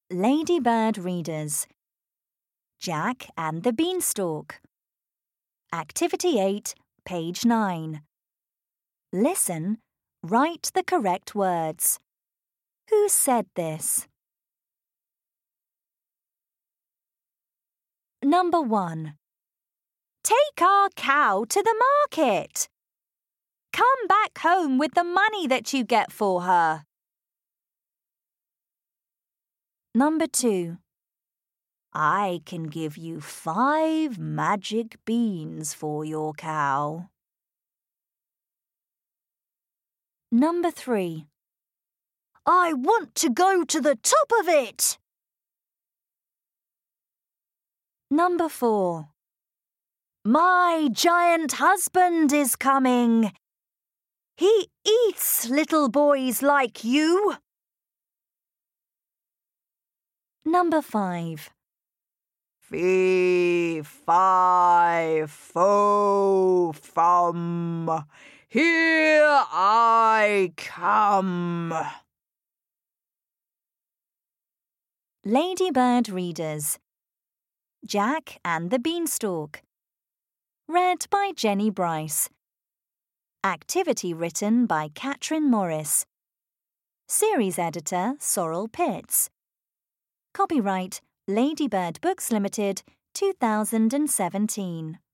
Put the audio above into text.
Ladybird readers. Jack and the Beanstalk. Activity 8, page 9. Listen, write the correct words. Who said this? Number 1. Take our cow to the market. Come back home with the money that you get for her. Number 2. I can give you 5 magic beans for your cow. Number 3. I want to go to the top of it. Number 4. My giant husband is coming. He eats little boys like you. Number 5. Fee, fi, fo, fum. Here I come. Ladybird readers. Jack and the Beanstalk. Read by Jenny Bryce. Activity written by Catherine Morris. Series editor Sorrel Pitts. Copyright Ladybird Books Limited, 2017.